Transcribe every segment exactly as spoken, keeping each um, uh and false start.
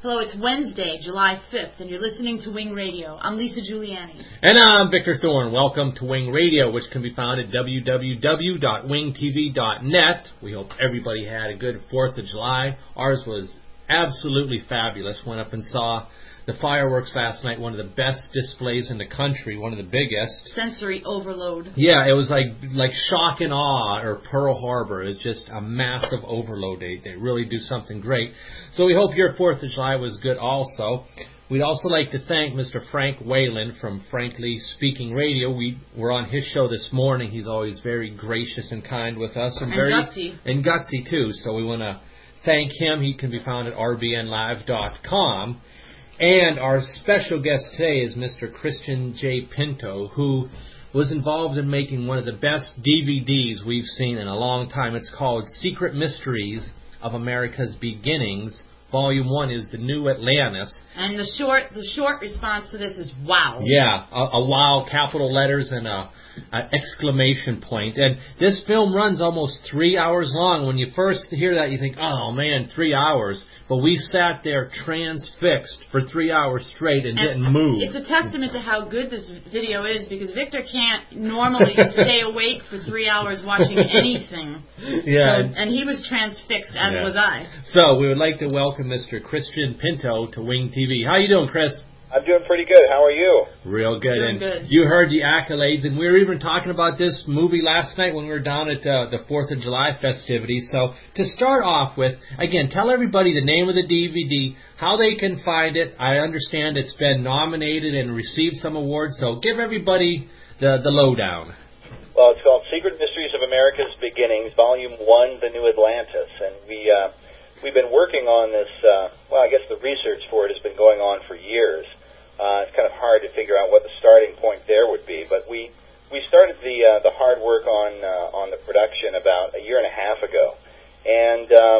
Hello, it's Wednesday, July fifth, and you're listening to Wing Radio. I'm Lisa Giuliani. And I'm Victor Thorne. Welcome to Wing Radio, which can be found at w w w dot wing t v dot net. We hope everybody had a good fourth of July. Ours was absolutely fabulous. Went up and saw the fireworks last night, one of the best displays in the country, one of the biggest. Sensory overload. Yeah, it was like like shock and awe, or Pearl Harbor. It's just a massive overload. They, they really do something great. So we hope your fourth of July was good also. We'd also like to thank Mister Frank Whalen from Frankly Speaking Radio. We were on his show this morning. He's always very gracious and kind with us. And, and very gutsy. And gutsy, too. So we want to thank him. He can be found at r b n live dot com. And our special guest today is Mister Christian J. Pinto, who was involved in making one of the best D V Ds we've seen in a long time. It's called Secret Mysteries of America's Beginnings. Volume one is The New Atlantis. And the short the short response to this is wow. Yeah, a, a wow, capital letters and a, a exclamation point. And this film runs almost three hours long. When you first hear that, you think, oh man, three hours. But we sat there transfixed for three hours straight and, and didn't move. It's a testament to how good this video is, because Victor can't normally stay awake for three hours watching anything. Yeah. So, and he was transfixed, as yeah. was I. So we would like to welcome Mister Christian Pinto to Wing T V. How you doing, Chris? I'm doing pretty good. How are you? Real good. Doing and good. You heard the accolades, and we were even talking about this movie last night when we were down at uh, the fourth of July festivities. So to start off with, again, tell everybody the name of the D V D, how they can find it. I understand it's been nominated and received some awards, so give everybody the, the lowdown. Well, it's called Secret Mysteries of America's Beginnings, Volume one, The New Atlantis. And we, uh, we've been working on this, uh, well, I guess the research for it has been going on for years. Uh, it's kind of hard to figure out what the starting point there would be, but we we started the uh, the hard work on uh, on the production about a year and a half ago, and um,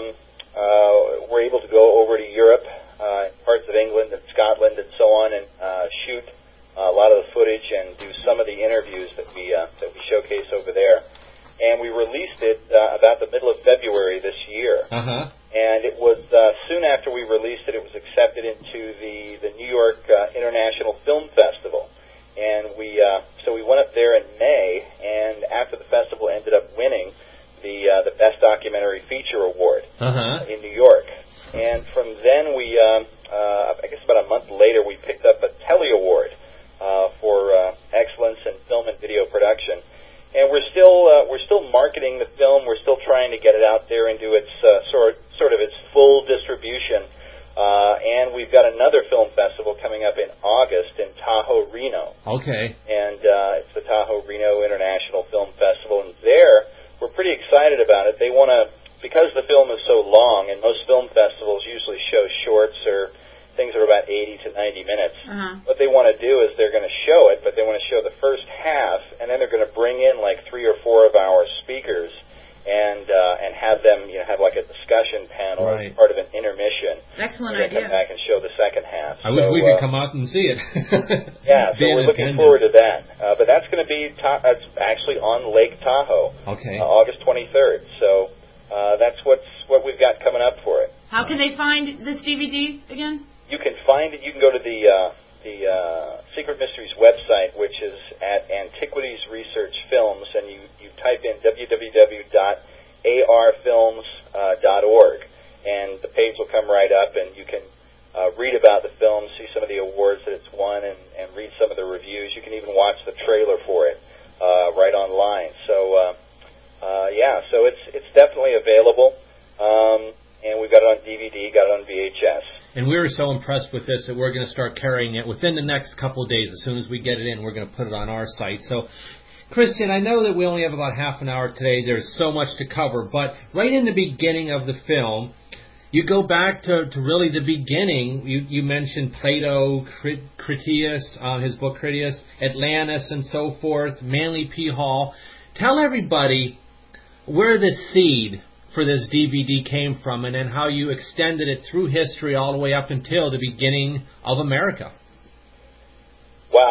uh, we're able to go over to Europe, uh, parts of England and Scotland and so on, and uh, shoot a lot of the footage and do some of the interviews that we uh, that we showcase over there. And we released it uh, about the middle of February this year. Uh-huh. And it was uh, soon after we released it, it was accepted into the, the New York uh, International Film Festival. And we uh, so we went up there in May, and after the festival ended up winning the uh, the Best Documentary Feature Award uh-huh. in New York. And from then we, um, uh, I guess about a month later, we picked up a Telly Award uh, for uh, excellence in film and video production. And we're still uh, we're still marketing the film. We're still trying to get it out there into its uh, sort sort of its full distribution. Uh, and we've got another film festival coming up in August in Tahoe, Reno. Okay. And uh, it's the Tahoe Reno International Film Festival. And there, we're pretty excited about it. They want to, because the film is so long, and most film festivals usually show shorts or things that are about eighty to ninety minutes. Uh-huh. What they want to do is they're going to show it, but they want to show the first half, and then they're going to bring in like three or four of our speakers and uh, and have them, you know, have like a discussion panel right. as part of an intermission. Excellent idea. Come back and show the second half. I so, wish we could uh, come out and see it. yeah, so we're looking forward to that. Uh, but that's going to be ta- it's actually on Lake Tahoe. Okay. Uh, August twenty-third. So uh, that's what's what we've got coming up for it. How can they find this D V D again? You can find it. You can go to the uh, the uh, Secret Mysteries website, which is at Antiquities Research Films, and you, you type in w w w dot a r films dot org, and the page will come right up, and you can uh, read about the film, see some of the awards that it's won, and, and read some of the reviews. You can even watch the trailer for it uh, right online. So uh, uh, yeah, so it's it's definitely available, um, and we've got it on D V D, got it on V H S. And we were so impressed with this that we're going to start carrying it within the next couple of days. As soon as we get it in, we're going to put it on our site. So, Christian, I know that we only have about half an hour today. There's so much to cover. But right in the beginning of the film, you go back to, to really the beginning. You, you mentioned Plato, Critias, uh, his book Critias, Atlantis, and so forth, Manly P. Hall. Tell everybody where the seed for this D V D came from, and then how you extended it through history all the way up until the beginning of America. Wow, that's a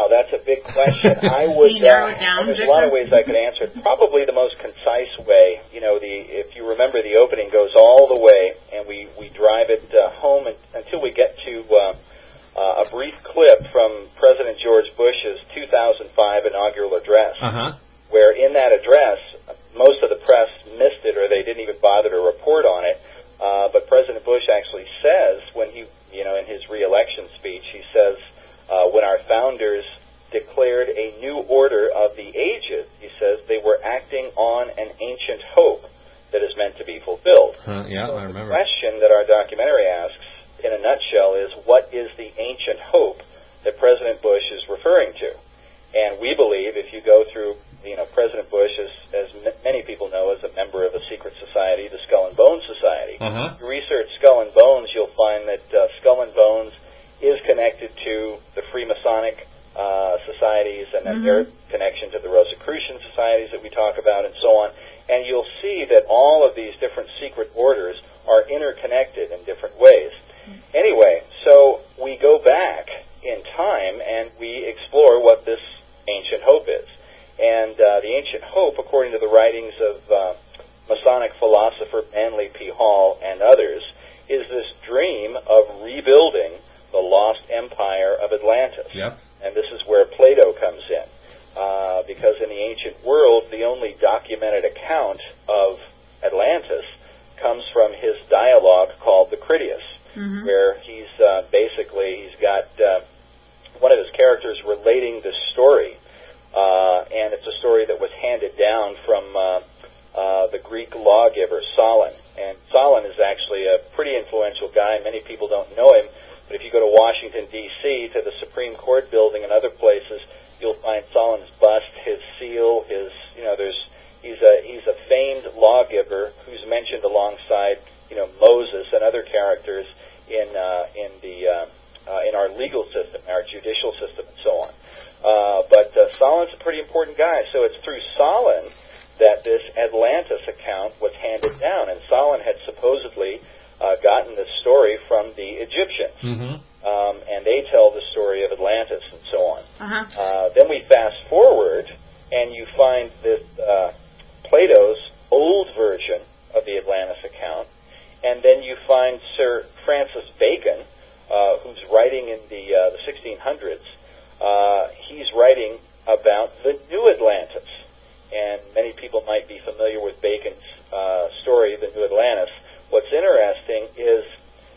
big question. I would. Can you narrow it uh, down, there's Victor? a lot of ways I could answer it. Probably the most concise way. You know, the if you remember, the opening goes all the way, and we we drive it uh, home and, until we get to uh, uh, a brief clip from President George Bush's two thousand five inaugural address, Uh-huh. where in that address, most of the press missed it, or they didn't even bother to report on it. Uh, but President Bush actually says, when he, you know, in his re-election speech, he says, uh, when our founders declared a new order of the ages, he says they were acting on an ancient hope that is meant to be fulfilled. Uh, yeah, so I remember. The question that our documentary asks, in a nutshell, is what is the ancient hope that President Bush is referring to? And we believe, if you go through, you know, President Bush, is, as m- many people know, is a member of a secret society, the Skull and Bones Society. Uh-huh. If you research Skull and Bones, you'll find that uh, Skull and Bones is connected to the Freemasonic uh, societies, and then Mm-hmm. their connection to the Rosicrucian societies that we talk about, and so on. And you'll see that all of these different secret orders are interconnected in different ways. Anyway, so we go back in time and we explore what this ancient hope is. And uh, the ancient hope, according to the writings of uh, Masonic philosopher Manly P. Hall and others, is this dream of rebuilding the lost empire of Atlantis. Yep. And this is where Plato comes in. Uh, because in the ancient world, the only documented account of Atlantis comes from his dialogue called the Critias, Mm-hmm. where he's uh, basically, he's got uh, one of his characters relating this story, uh, and it's a story that was handed down from uh, uh, the Greek lawgiver Solon. And Solon is actually a pretty influential guy. Many people don't know him, but if you go to Washington, D C, to the Supreme Court building and other places, you'll find Solon's bust, his seal, his, you know, there's, he's a, he's a famed lawgiver who's mentioned alongside, you know, Moses and other characters in, uh, in the, uh, uh, in our legal system, our judicial system, and so on. Uh, but uh, Solon's a pretty important guy, so it's through Solon that this Atlantis account was handed down, and Solon had supposedly uh, gotten this story from the Egyptians. Mm-hmm. Um, and they tell the story of Atlantis and so on. Uh-huh. Uh, then we fast forward, and you find this uh, Plato's old version of the Atlantis account, and then you find Sir Francis Bacon, uh, who's writing in the uh, the sixteen hundreds. Uh, he's writing about the New Atlantis, and many people might be familiar with Bacon's uh, story, the New Atlantis. What's interesting is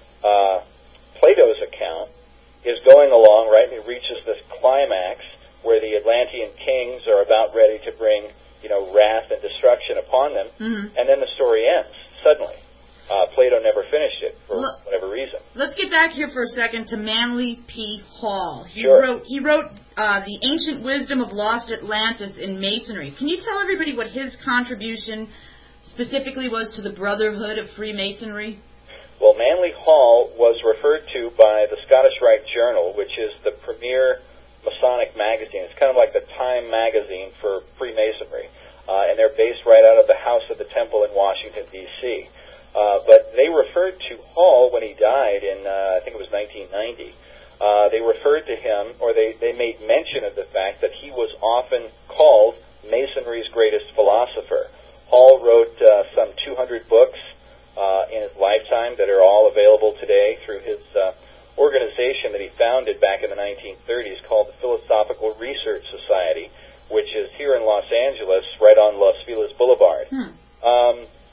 uh, Plato's account is going along, right, and it reaches this climax where the Atlantean kings are about ready to bring, you know, wrath and destruction upon them, Mm-hmm. and then the story ends, suddenly. Uh, Plato never finished it, for Look, whatever reason. Let's get back here for a second to Manly P. Hall. He Sure. wrote he wrote uh, The Ancient Wisdom of Lost Atlantis in Masonry. Can you tell everybody what his contribution specifically was to the Brotherhood of Freemasonry? Well, Manly Hall was referred to by the Scottish Rite Journal, which is the premier Masonic magazine. It's kind of like the Time magazine for Freemasonry. Uh, and they're based right out of the House of the Temple in Washington, D C Uh, but they referred to Hall when he died in, uh, I think it was nineteen ninety. Uh, they referred to him, or they, they made mention of the fact that he was often called Masonry's greatest philosopher. Hall wrote uh, some two hundred books uh, in his lifetime that are all available today through his uh, organization that he founded back in the nineteen thirties called the Philosophical Research Society, which is here in Los Angeles, right on Los Feliz Boulevard. Hmm. Um,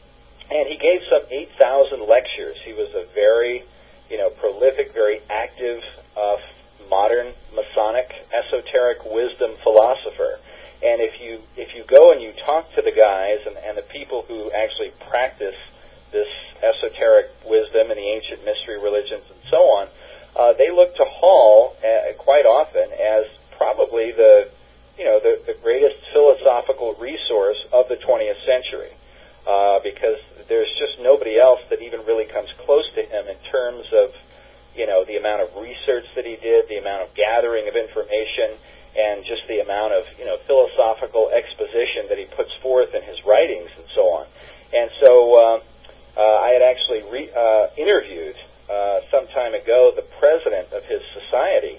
and he gave some eight thousand lectures. He was a very, you know, prolific, very active, uh, modern Masonic esoteric wisdom philosopher. And if you if you go and you talk to the guys and, and the people who actually practice this esoteric wisdom and the ancient mystery religions and so on, uh, they look to Hall uh, quite often as probably the you know the, the greatest philosophical resource of the twentieth century, uh, because there's just nobody else that even really comes close to him in terms of you know the amount of research that he did, the amount of gathering of information, and just the amount of, you know, philosophical exposition that he puts forth in his writings and so on. And so uh, uh, I had actually re- uh, interviewed uh, some time ago the president of his society,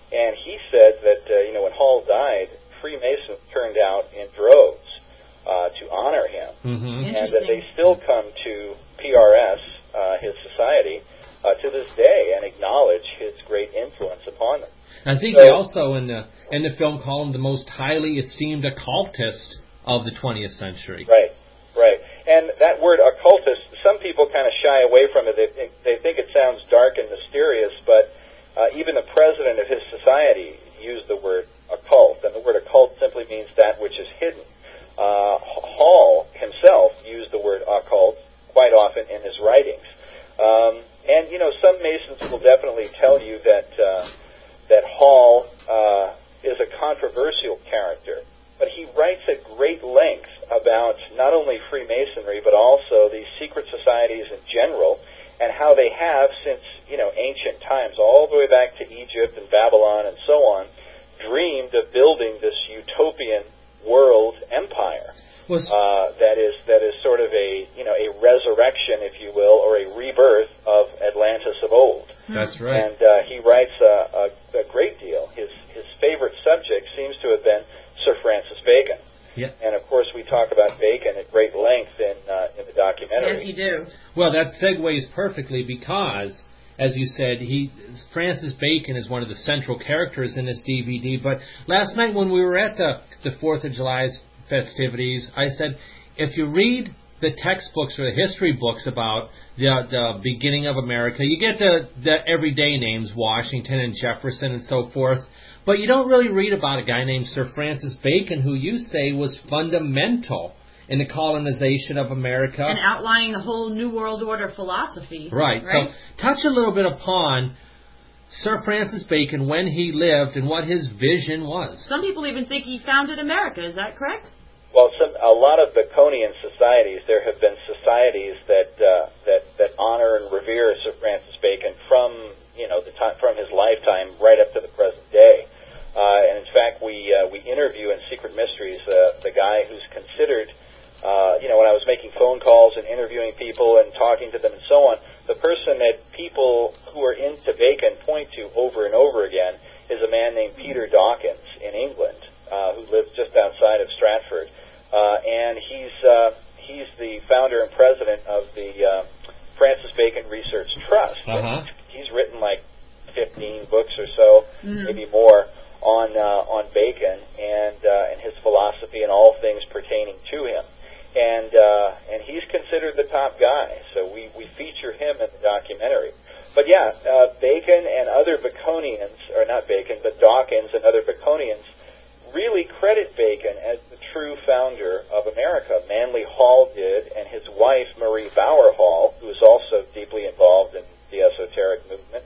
and he said that uh, you know when Hall died, Freemasons turned out in droves uh, to honor him, mm-hmm. and that they still come to P R S, uh, his society, uh, to this day and acknowledge his great influence upon them. I think so, they also in the in the film call him the most highly esteemed occultist of the twentieth century. Right, right. And that word occultist, some people kind of shy away from it. They think, they think it sounds dark and mysterious, but uh, even the president of his society used the word occult, and the word occult simply means that which is hidden. Uh, Hall himself used the word occult quite often in his writings. Um, and, you know, some Masons will definitely tell you that uh, that Hall uh, is a controversial character, but he writes at great length about not only Freemasonry, but also these secret societies in general, and how they have, since, you know, ancient times, all the way back to Egypt and Babylon and so on, dreamed of building this utopian world empire. Uh, that is that is sort of a you know a resurrection, if you will, or a rebirth of Atlantis of old. That's right. And uh, he writes a, a, a great deal. His his favorite subject seems to have been Sir Francis Bacon. Yeah. And of course, we talk about Bacon at great length in uh, in the documentary. Yes, you do. Well, that segues perfectly because, as you said, he Francis Bacon is one of the central characters in this D V D. But last night when we were at the the Fourth of July festivities, I said, if you read the textbooks or the history books about the the beginning of America, you get the, the everyday names, Washington and Jefferson and so forth, but you don't really read about a guy named Sir Francis Bacon, who you say was fundamental in the colonization of America. And outlining the whole New World Order philosophy. Right. right? So touch a little bit upon Sir Francis Bacon, when he lived, and what his vision was. Some people even think he founded America. Is that correct? Well, some, a lot of Baconian societies, there have been societies that uh, that that honor and revere Sir Francis Bacon from you know the time, from his lifetime right up to the present day. Uh, and in fact, we uh, we interview in Secret Mysteries uh, the guy who's considered, uh, you know, when I was making phone calls and interviewing people and talking to them and so on, the person that people who are into Bacon point to over and over again is a man named Peter Dawkins in England, uh, who lives just outside of Stratford. Uh, and he's uh, he's the founder and president of the uh, Francis Bacon Research Trust. Uh-huh. He's written like fifteen books or so, mm-hmm. maybe more, on uh, on Bacon and uh, and his philosophy and all things pertaining to him. And uh, and he's considered the top guy, so we, we feature him in the documentary. But yeah, uh, Bacon and other Baconians, or not Bacon, but Dawkins and other Baconians, really credit Bacon as the true founder of America. Manly Hall did, and his wife, Marie Bauer Hall, who is also deeply involved in the esoteric movement,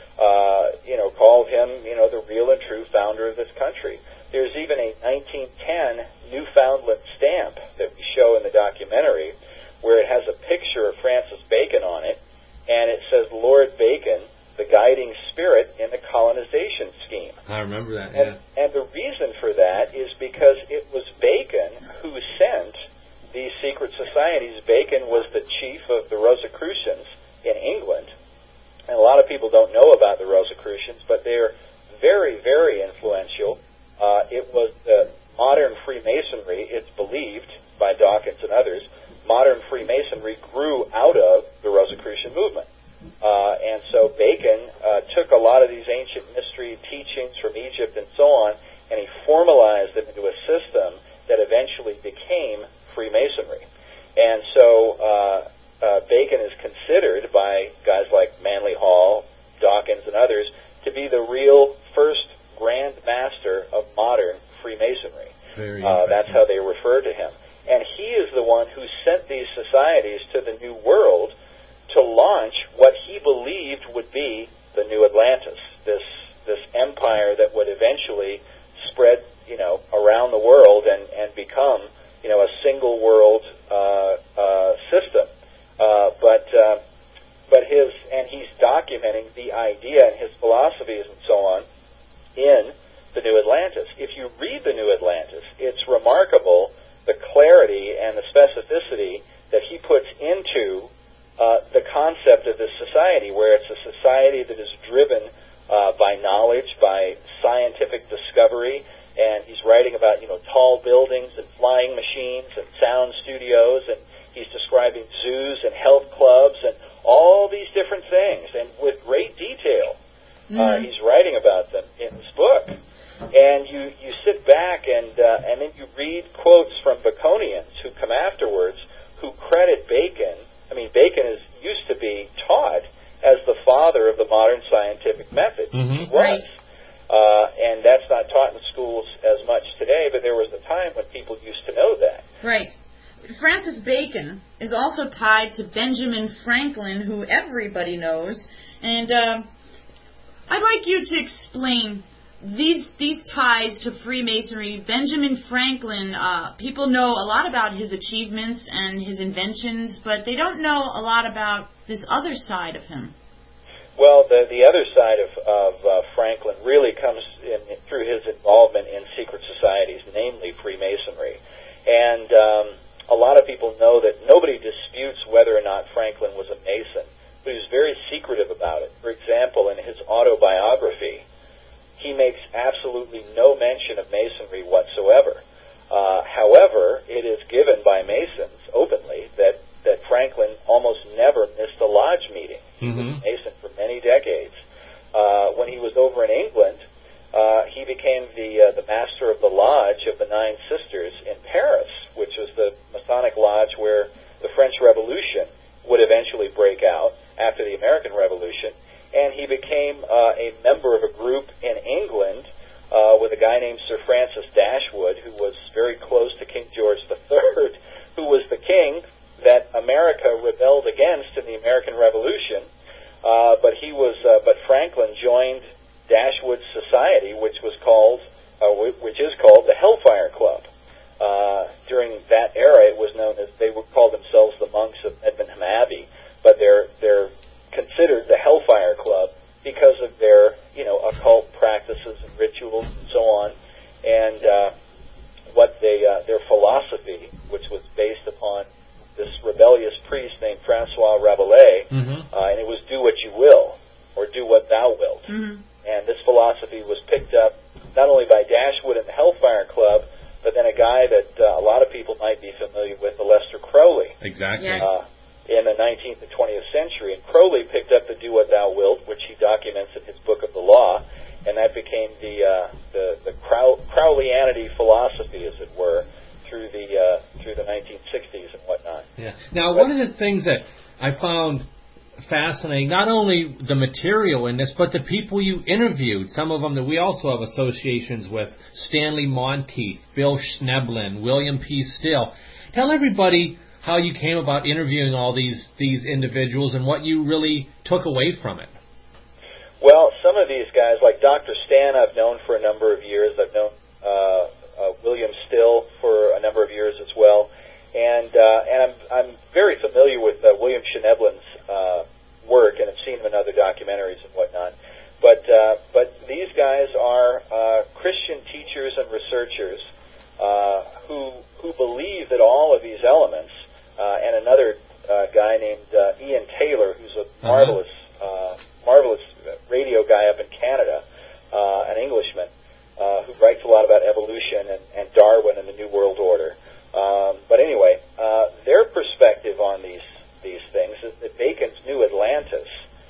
uh, you know, called him, you know, the real and true founder of this country. There's even a nineteen ten Newfoundland stamp that we show in the documentary where it has a picture of Francis Bacon on it, and it says Lord Bacon, the guiding spirit in the colonization scheme. I remember that, and, yeah. and the reason for that is because it was Bacon who sent these secret societies. Bacon was the chief of the Rosicrucians in England, and a lot of people don't know about the Rosicrucians, but they're very, very influential. Uh, it was the modern Freemasonry, it's believed by Dawkins and others, modern Freemasonry grew out of the Rosicrucian movement. Uh, and so Bacon uh, took a lot of these ancient mystery teachings from Egypt and so on, and he formalized them into a system that eventually became Freemasonry. And so uh, uh, Bacon is considered by guys like Manly Hall, Dawkins, and others to be the real first Grand Master of modern Freemasonry. Very uh, that's how they refer to him. And he is the one who sent these societies to the New World to launch what he believed would be the New Atlantis, this this empire that would eventually spread, you know, around the world and, and become, you know, a single world uh, uh, system. Uh, but uh, but his and he's documenting the idea and his philosophies and so on in the New Atlantis. If you read the New Atlantis, it's remarkable the clarity and the specificity that he puts into uh, the concept of this society, where it's a society that is driven uh, by knowledge, by Mm-hmm. Uh, he's writing about them in his book. And you, you sit back and uh, and then you read quotes from Baconians who come afterwards who credit Bacon. I mean, Bacon is used to be taught as the father of the modern scientific method. Mm-hmm. He was. Right. Uh, and that's not taught in schools as much today, but there was a time when people used to know that. Right. Francis Bacon is also tied to Benjamin Franklin, who everybody knows. And uh, I'd like you to explain these these ties to Freemasonry. Benjamin Franklin, uh, people know a lot about his achievements and his inventions, but they don't know a lot about this other side of him. Well, the the other side of, of uh, Franklin really comes in, through his involvement in secret societies, namely Freemasonry. And um, a lot of people know that nobody disputes whether or not Franklin was a Mason, but he was very secretive about it. For example, in his autobiography, he makes absolutely no mention of Masonry whatsoever. Uh, however, it is given by Masons openly that, that Franklin almost never missed a lodge meeting. He Mm-hmm. was a Mason for many decades. Uh, when he was over in England, uh, he became the uh, the master of the Lodge of the Nine Sisters in Paris, which was the Masonic lodge where the French Revolution would eventually break out after the American Revolution. And he became uh, a member of a group in England uh, with a guy named Sir Francis Dashwood, who was very close to King George the Third, who was the king that America rebelled against in the American Revolution. Uh, but he was, uh, but Franklin joined Dashwood's society, which was called, uh, which is called the Hellfire Club. Uh, during that era, it was known as, they would call themselves the monks of Medmenham Abbey, but they're they're considered the Hellfire Club because of their, you know, occult practices and rituals and so on, and uh, what they uh, their philosophy, which was based upon this rebellious priest named Francois Rabelais, Mm-hmm. uh, and it was do what you will, or do what thou wilt. Mm-hmm. And this philosophy was picked up not only by Dashwood and the Hellfire Club, but then a guy that uh, a lot of people might be familiar with, Aleister Crowley. Exactly. Yes. Uh, in the nineteenth and twentieth century. And Crowley picked up the Do What Thou Wilt, which he documents in his Book of the Law, and that became the uh, the, the Crow- Crowleyanity philosophy, as it were, through the uh, through the nineteen sixties and whatnot. Yeah. Now, one of the things that I found fascinating, not only the material in this, but the people you interviewed, some of them that we also have associations with, Stanley Monteith, Bill Schneblin, William P. Still. Tell everybody how you came about interviewing all these these individuals and what you really took away from it. Well, some of these guys, like Doctor Stan, I've known for a number of years. I've known uh, uh, William Still for a number of years as well, and uh, and I'm I'm very familiar with uh, William Schneblin's uh, work, and I've seen him in other documentaries and whatnot. But uh, but these guys are uh, Christian teachers and researchers uh, who who believe that all of these elements. Uh, and another uh, guy named uh, Ian Taylor, who's a uh-huh. marvelous, uh, marvelous radio guy up in Canada, uh, an Englishman, uh, who writes a lot about evolution and, and Darwin and the New World Order. Um, but anyway, uh, their perspective on these these things is that Bacon's New Atlantis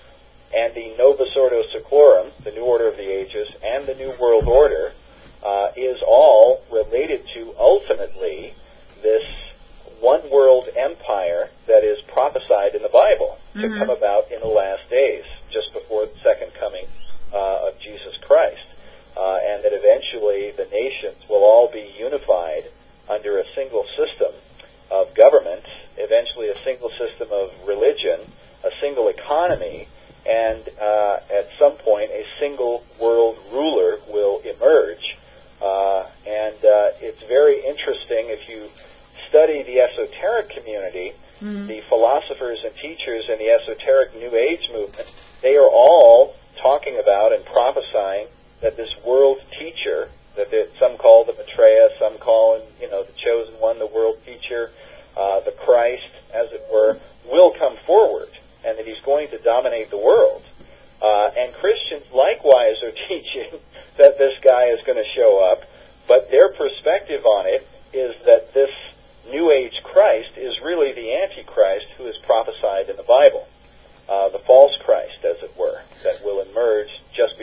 and the Novus Ordo Seclorum, the New Order of the Ages, and the New World Order uh, is all related to ultimately this one world empire that is prophesied in the Bible mm-hmm. to come about in the last days, just before the second coming uh, of Jesus Christ, uh, and that eventually the nations will all be unified under a single system of government, eventually a single system of religion, a single economy, and uh, at some point a single world ruler will emerge. Uh, and uh, it's very interesting if you study the esoteric community, mm-hmm. the philosophers and teachers in the esoteric New Age movement, they are all talking about and prophesying that this world teacher, that they, some call the Maitreya, some call, you know, the chosen one, the world teacher, uh, the Christ, as it were, will come forward, and that he's going to dominate the world. Uh, and Christians likewise are teaching that this guy is going to show up, but their perspective on it is that this New Age Christ is really the Antichrist who is prophesied in the Bible, uh, the false Christ, as it were, that will emerge just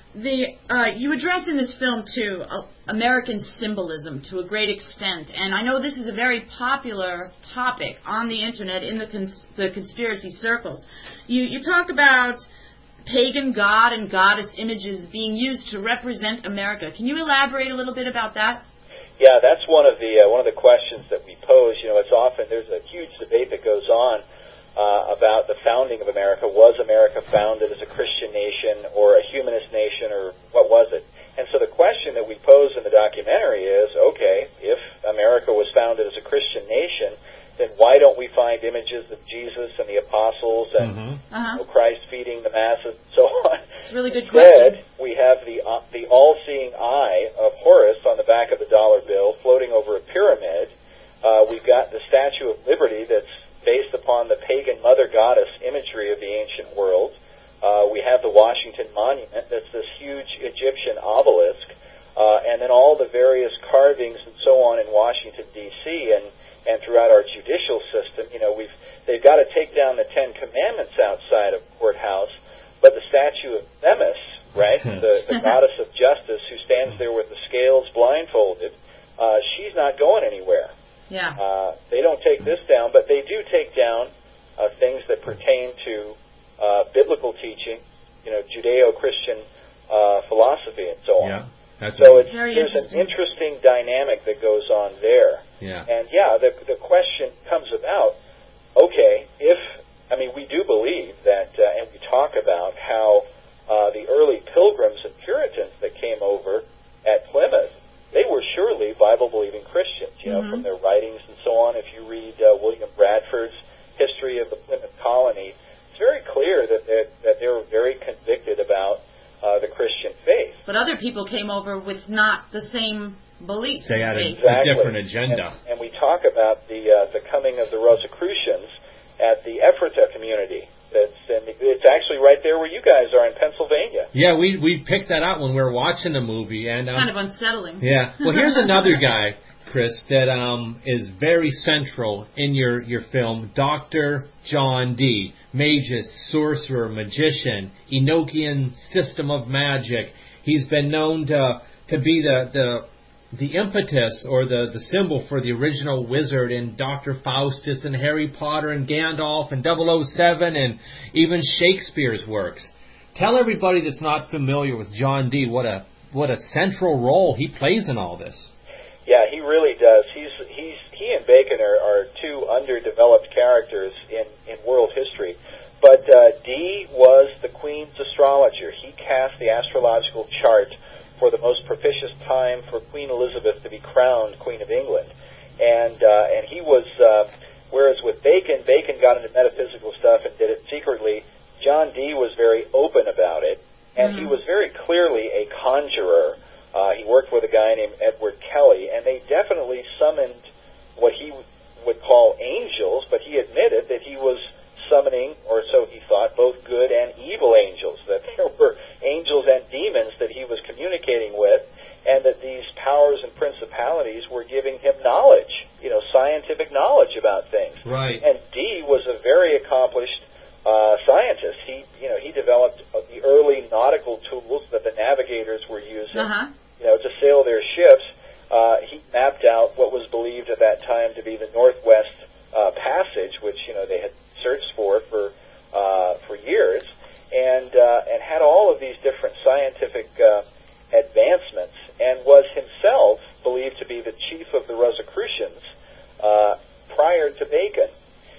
the uh, you address in this film too uh, American symbolism to a great extent, and I know this is a very popular topic on the internet in the cons- the conspiracy circles. You you talk about pagan god and goddess images being used to represent America. Can you elaborate a little bit about that? Yeah, that's one of the uh, one of the questions that we pose. You know, it's often there's a huge debate that goes on uh, about the founding of America. Was America founded as a Christian nation or a humanist nation, or what was it? And so the question that we pose in the documentary is, okay, if America was founded as a Christian nation, then why don't we find images of Jesus and the apostles and mm-hmm. uh-huh. you know, Christ feeding the masses and so on? It's a really good Instead, question. we have the uh, the all-seeing eye of Horus on the back of the dollar bill floating over a pyramid. Uh, we've got the Statue of Liberty that's based upon the pagan mother goddess imagery of the ancient world. Uh, we have the Washington Monument that's this huge Egyptian obelisk, uh, and then all the various carvings and so on in Washington, D C, and and throughout our judicial system. You know, we've they've got to take down the Ten Commandments outside of courthouse, but the statue of Themis, right, the, the goddess of justice who stands there with the scales blindfolded, uh, she's not going anywhere. Yeah. Uh, they don't take this down, but they do take down uh, things that pertain to uh, biblical teaching, you know, Judeo-Christian uh, philosophy and so on. Yeah. That's so it's, Very there's an interesting. interesting dynamic that goes on there. Yeah. And yeah, the the question comes about, okay, if, I mean, we do believe that, uh, and we talk about how uh, the early pilgrims and Puritans that came over at Plymouth, they were surely Bible-believing Christians, you know, Mm-hmm. from their writings and so on. If you read uh, William Bradford's history of the Plymouth colony, it's very clear that they that they were very convicted about uh, the Christian faith. But other people came over with not the same beliefs. They had a, faith. a different agenda. And, and we talk about the uh, the coming of the Rosicrucians at the Ephrata community. That's in the, it's actually right there where you guys are in Pennsylvania. Yeah, we we picked that out when we were watching the movie, and um, Kind of unsettling. yeah. Well, here's another guy, Chris, that um is very central in your your film, Doctor John Dee, magus, sorcerer, magician, Enochian system of magic. He's been known to to be the the the impetus or the, the symbol for the original wizard in Doctor Faustus and Harry Potter and Gandalf and double oh seven and even Shakespeare's works. Tell everybody that's not familiar with John Dee what a what a central role he plays in all this. Yeah, he really does. He's he's he and Bacon are, are two underdeveloped characters in, in world history. But uh, Dee was the Queen's astrologer. He cast the astrological chart for the most propitious time for Queen Elizabeth to be crowned Queen of England. And uh, and he was, uh, whereas with Bacon, Bacon got into metaphysical stuff and did it secretly, John Dee was very open about it, and mm-hmm. he was very clearly a conjurer. Uh, he worked with a guy named Edward Kelly, and they definitely summoned what he would call angels, but he admitted that he was summoning, or so he thought, both good and evil angels, that there were angels and demons that he was communicating with, and that these powers and principalities were giving him knowledge, you know, scientific knowledge about things. Right. And Dee was a very accomplished uh, scientist. He, you know, he developed uh, the early nautical tools that the navigators were using, uh-huh. you know, to sail their ships. Uh, he mapped out what was believed at that time to be the Northwest uh, Passage, which, you know, they had searched for for uh, for years, and uh, and had all of these different scientific uh, advancements, and was himself believed to be the chief of the Rosicrucians uh, prior to Bacon.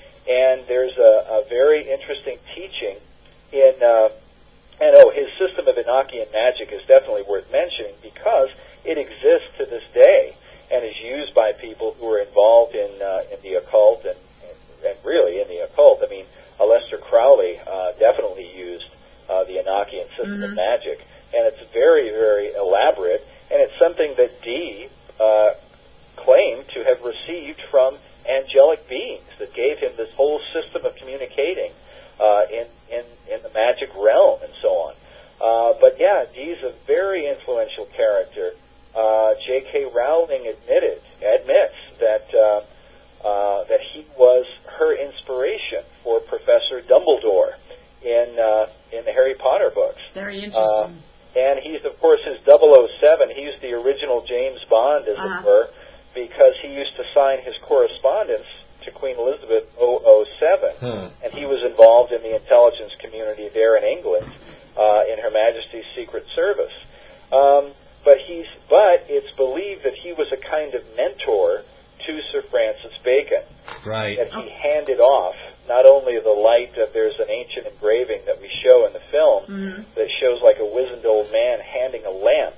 And there's a, a very interesting teaching in, uh, and oh, his system of Enochian magic is definitely worth mentioning because it exists to this day and is used by people who are involved in uh, in the occult and. and really in the occult. I mean, Aleister Crowley uh, definitely used uh, the Enochian system mm-hmm. of magic, and it's very, very elaborate, and it's something that Dee uh, claimed to have received from angelic beings that gave him this whole system of communicating uh, in, in, in the magic realm and so on. Uh, but yeah, Dee's a very influential character. Uh, J K. Rowling admitted, admits that uh, Uh, that he was her inspiration for Professor Dumbledore in uh, in the Harry Potter books. Very interesting. Uh, And he's, of course, his double oh seven. He's the original James Bond, as Uh-huh. it were, because he used to sign his correspondence to Queen Elizabeth oh oh seven. Huh. And he was involved in the intelligence community there in England, uh, in Her Majesty's Secret Service. Um, but he's, but it's believed that he was a kind of mentor to Sir Francis Bacon. Right. That he handed off not only the light of, there's an ancient engraving that we show in the film Mm-hmm. that shows like a wizened old man handing a lamp.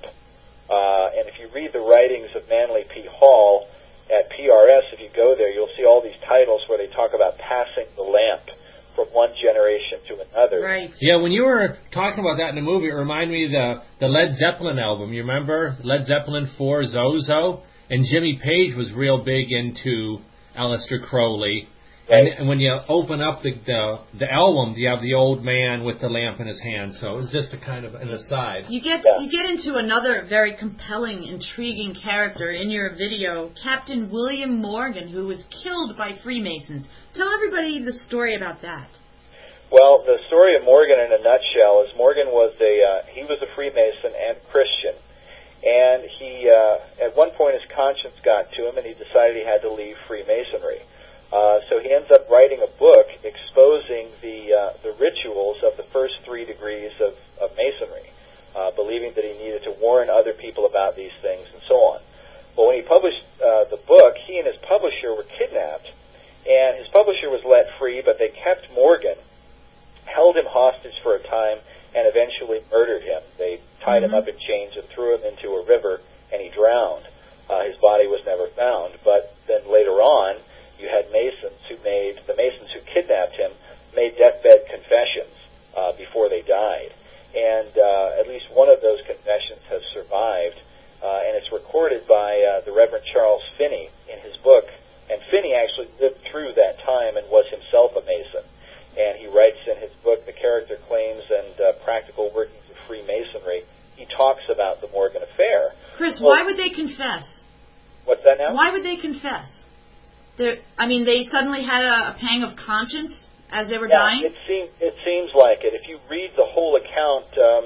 Uh, and if you read the writings of Manly P. Hall at P R S, if you go there, you'll see all these titles where they talk about passing the lamp from one generation to another. Right. Yeah, when you were talking about that in the movie, it reminded me of the, the Led Zeppelin album. You remember Led Zeppelin four, Zozo? And Jimmy Page was real big into Aleister Crowley. And, Right. and when you open up the, the the album, you have the old man with the lamp in his hand. So it's just a kind of an aside. You get Yeah. you get into another very compelling, intriguing character in your video, Captain William Morgan, who was killed by Freemasons. Tell everybody the story about that. Well, the story of Morgan in a nutshell is Morgan was a uh, he was a Freemason and Christian, and he uh, at one point his conscience got to him, and he decided he had to leave Freemasonry. Uh, so he ends up writing a book exposing the uh, the rituals of the first three degrees of, of Masonry, uh, believing that he needed to warn other people about these things and so on. But when he published uh, the book, he and his publisher were kidnapped, and his publisher was let free, but they kept Morgan, held him hostage for a time, and eventually murdered him. They tied Mm-hmm. him up in chains and threw him into a river, and he drowned. Uh, his body was never found, but then later on, you had Masons who made, the Masons who kidnapped him, made deathbed confessions uh, before they died. And uh, at least one of those confessions has survived, uh, and it's recorded by uh, the Reverend Charles Finney in his book. And Finney actually lived through that time and was himself a Mason. And he writes in his book, The Character, Claims, and uh, Practical Workings of Freemasonry, he talks about the Morgan affair. Chris, Well, why would they confess? What's that now? Why would they confess? They're, I mean, they suddenly had a, a pang of conscience as they were Yeah, dying? it seems it seems like it. If you read the whole account, um,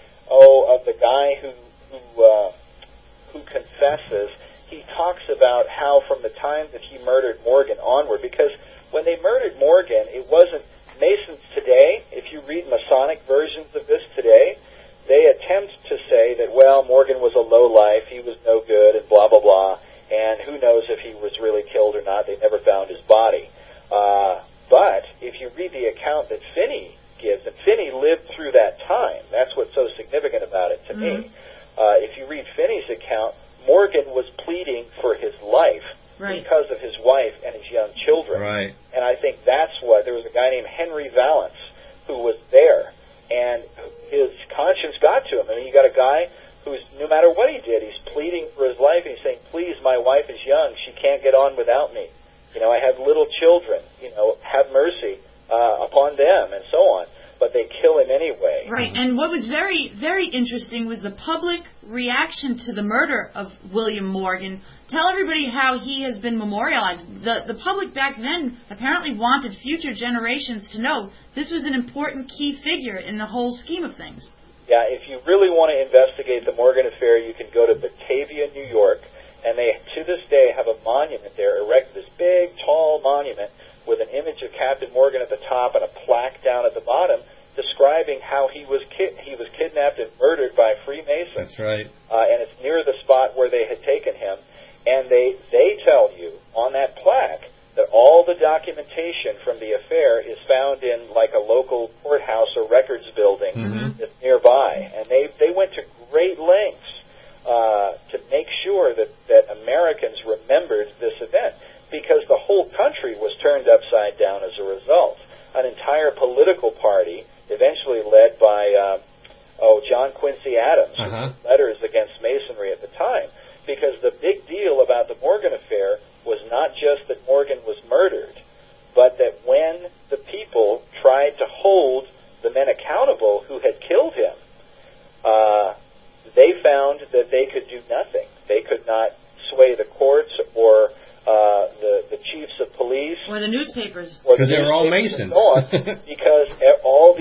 oh, of the guy who who uh, who confesses, he talks about how from the time that he murdered Morgan onward, because when they murdered Morgan, it wasn't Masons today. If you read Masonic versions of this today, they attempt to say that, well, Morgan was a lowlife, he was no good, and blah blah blah. And who knows if he was really killed or not. They never found his body. Uh, but if you read the account that Finney gives, and Finney lived through that time, that's what's so significant about it to Mm-hmm. me. Uh, if you read Finney's account, Morgan was pleading for his life Right. because of his wife and his young children. Right. And I think that's what, there was a guy named Henry Valance who was there, and his conscience got to him. I mean, you got a guy who's, no matter what he did, he's pleading for his life. He's saying, please, my wife is young. She can't get on without me. You know, I have little children. You know, have mercy uh, upon them, and so on. But they kill him anyway. Right, and what was very, very interesting was the public reaction to the murder of William Morgan. Tell everybody how he has been memorialized. The, the public back then apparently wanted future generations to know this was an important key figure in the whole scheme of things. Yeah, if you really want to investigate the Morgan affair, you can go to Batavia, New York, and they, to this day, have a monument there, erected this big, tall monument with an image of Captain Morgan at the top and a plaque down at the bottom describing how he was ki- he was kidnapped and murdered by Freemasons. That's right. Uh, and it's near the spot where they had taken him. And they, they tell you on that plaque that all the documentation from the affair is found in like a local courthouse or records building Mm-hmm. that's nearby. And they, they went to great lengths uh, to make sure that, that Americans remembered this event, because the whole country was turned upside down as a result. An entire political party, eventually led by uh, oh John Quincy Adams, who Uh-huh. wrote letters against Masonry at the time, because the big deal about the Morgan affair was not just that Morgan was murdered, but that when the people tried to hold the men accountable who had killed him, uh, they found that they could do nothing. They could not sway the courts or uh, the, the chiefs of police. Or the newspapers. or Because the they were all newspapers and Masons. so on, because e- all these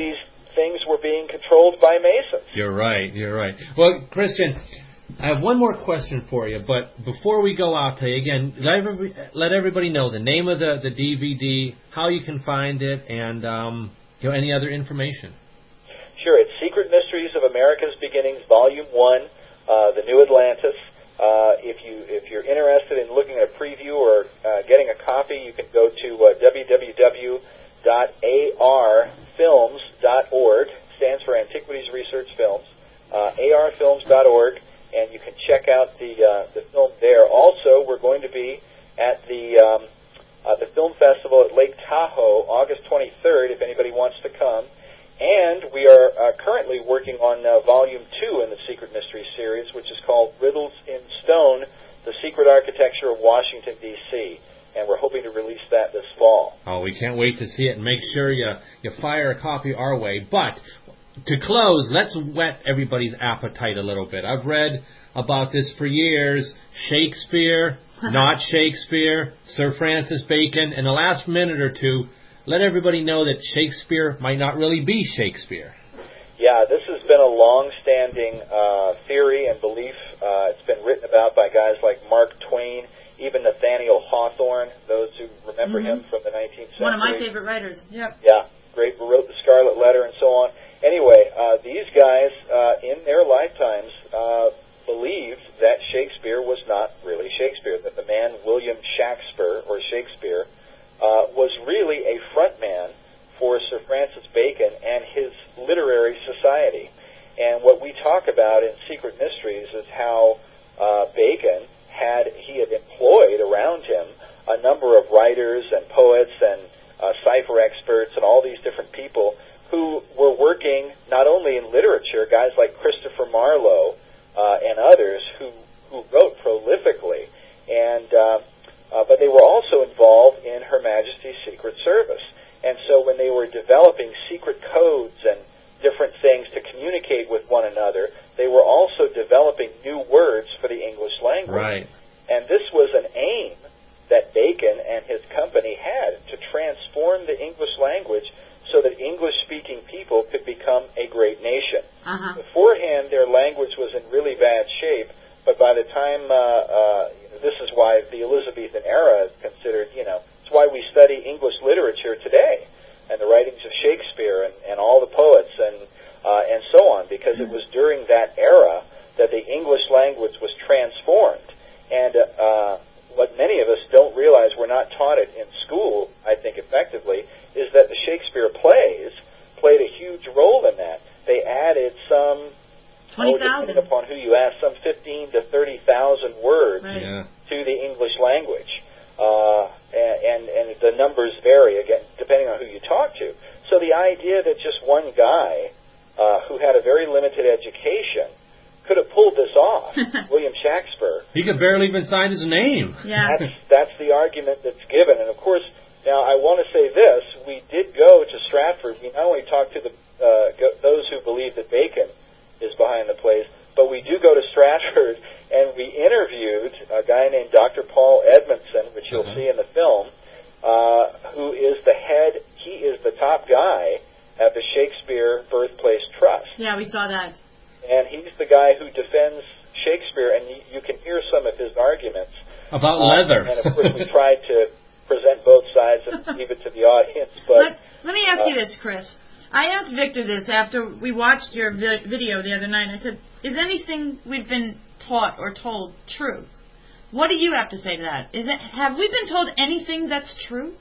things were being controlled by Masons. You're right, you're right. Well, Christian, I have one more question for you, but before we go out today, again, let everybody, let everybody know the name of the, the D V D, how you can find it, and um, you know, any other information. Sure, it's Secret Mysteries of America's Beginnings, Volume one, uh, The New Atlantis. Uh, if you if you're interested in looking at a preview or uh, getting a copy, you can go to uh, w w w dot a r films dot org. Stands for Antiquities Research Films. Uh, a r films dot org, and you can check out the uh, the film there. Also, we're going to be at the um, uh, the film festival at Lake Tahoe, August twenty-third. If anybody wants to come. And we are uh, currently working on uh, Volume two in the Secret Mysteries series, which is called Riddles in Stone, The Secret Architecture of Washington, D C And we're hoping to release that this fall. Oh, we can't wait to see it, and make sure you, you fire a copy our way. But to close, let's whet everybody's appetite a little bit. I've read about this for years. Shakespeare, not Shakespeare, Sir Francis Bacon. In the last minute or two, let everybody know that Shakespeare might not really be Shakespeare. Yeah, this has been a long-standing uh, theory and belief. Uh, it's been written about by guys like Mark Twain, even Nathaniel Hawthorne, those who remember mm-hmm. him from the nineteenth century. One of my favorite writers, yep. Yeah, great, who wrote The Scarlet Letter and so on. Anyway, uh, these guys, uh, in their lifetimes, uh, believed that Shakespeare was not really Shakespeare, that the man William Shakespeare, or Shakespeare, Uh, was really a front man for Sir Francis Bacon and his literary society. And what we talk about in Secret Mysteries is how uh, Bacon had, he had employed around him a number of writers and poets and uh, cipher experts and all these different people who were working not only in literature, guys like Christopher Marlowe uh, and others who, who wrote prolifically, and uh, Uh, but they were also involved in Her Majesty's Secret Service. And so when they were developing secret codes and different things to communicate with one another, they were also developing new words for the English language. Right. And this was an aim that Bacon and his company had, to transform the English language so that English-speaking people could become a great nation. Uh-huh. Beforehand, their language was in really bad shape, but by the time, uh, uh, this is why the Elizabethan era is considered, you know, it's why we study English literature today, and the writings of Shakespeare and, and all the poets and uh, and so on, because it was during that era that the English language was transformed. And uh, what many of us don't realize, we're not taught it in school, I think effectively, is that the Shakespeare plays played a huge role in that. They added some... twenty thousand. Oh, depending upon who you ask, some fifteen to thirty thousand words right. yeah. to the English language. Uh, and, and the numbers vary, again, depending on who you talk to. So the idea that just one guy uh, who had a very limited education could have pulled this off, William Shakespeare. He could barely even sign his name. Yeah. That's, that's the argument that's given. And, of course, now I want to say this. We did go to Stratford. We not only talked to the uh, go, those who believe that Bacon is behind the plays, but we do go to Stratford, and we interviewed a guy named Doctor Paul Edmondson, which you'll uh-huh. see in the film, uh, who is the head, he is the top guy at the Shakespeare Birthplace Trust. Yeah, we saw that. And he's the guy who defends Shakespeare, and you, you can hear some of his arguments. About uh, leather. And, of course, we tried to present both sides and leave it to the audience. But Let, let me ask uh, you this, Chris. I asked Victor this after we watched your vi- video the other night. I said, is anything we've been taught or told true? What do you have to say to that? Is it, have we been told anything that's true?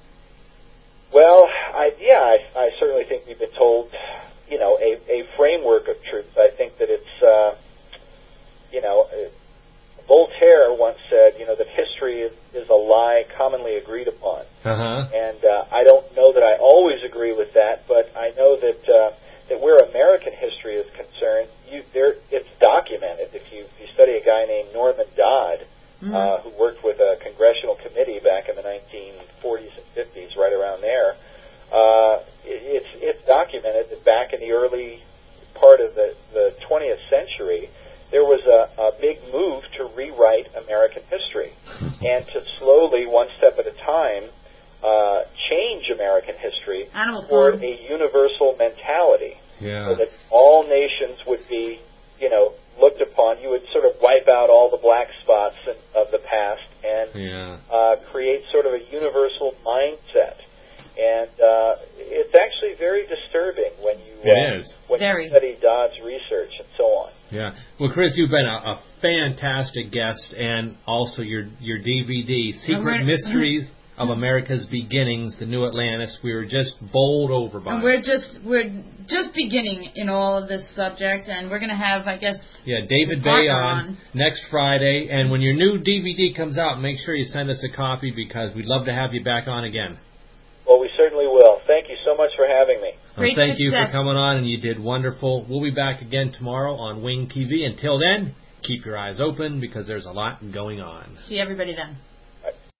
Well, I, yeah, I, I certainly think we've been told, you know, a, a framework of truth. I think that it's, uh, you know, Voltaire once said, you know, that history is, is a lie commonly agreed upon. Uh-huh. And uh, I don't know that I always agree with that, but I know that uh, that where American history is concerned, you, there it's documented. If you, if you study a guy named Norman Dodd, mm-hmm. uh, who worked with a congressional committee back in the nineteen forties and fifties, right around there, uh, it, it's it's documented that back in the early part of the, the twentieth century, there was a, a big move to rewrite American history and to slowly, one step at a time, uh, change American history Animal toward farm. a universal mentality, Yeah. so that all nations would be, you know, looked upon. You would sort of wipe out all the black spots in, of the past and Yeah. uh, create sort of a universal mindset. And uh, it's actually very disturbing when you It uh, is. when Very. you study Dodd's research and so on. Yeah. Well, Chris, you've been a, a fantastic guest, and also your your D V D, Secret we're- Mysteries of America's Beginnings, The New Atlantis. We were just bowled over by And it. we're just we're just beginning in all of this subject, and we're gonna have, I guess, Yeah, David Parker Bay on, on. next Friday. And when your new D V D comes out, make sure you send us a copy because we'd love to have you back on again. Well, we certainly will. Thank you so much for having me. Well, Great thank you for success. coming on, and you did wonderful. We'll be back again tomorrow on Wing T V. Until then, keep your eyes open because there's a lot going on. see everybody then.